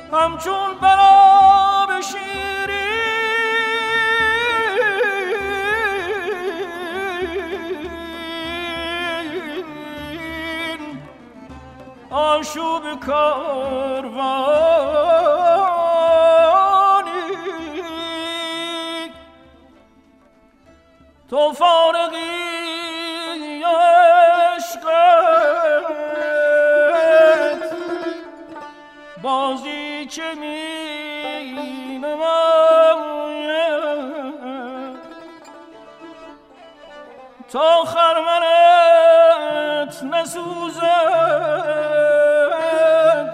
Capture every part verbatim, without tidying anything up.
همچون براب شیرین آشوب کاروانی تو فارغی عشقت بازی چه می نماید تا خرمنت نسوزد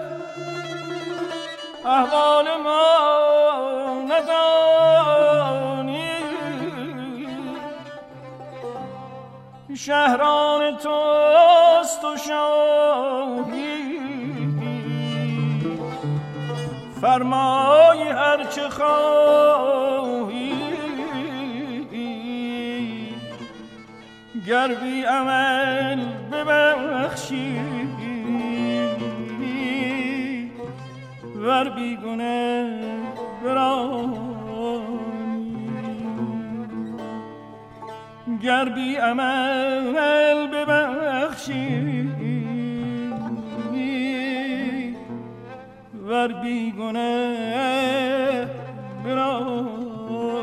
احوال ما ندانی شهران توست و شاهی فرمای هر چه خواهی گر بی عمل ببخشی ور بی گناه برانی گر بی عمل ببخشی ور بی گناه برانی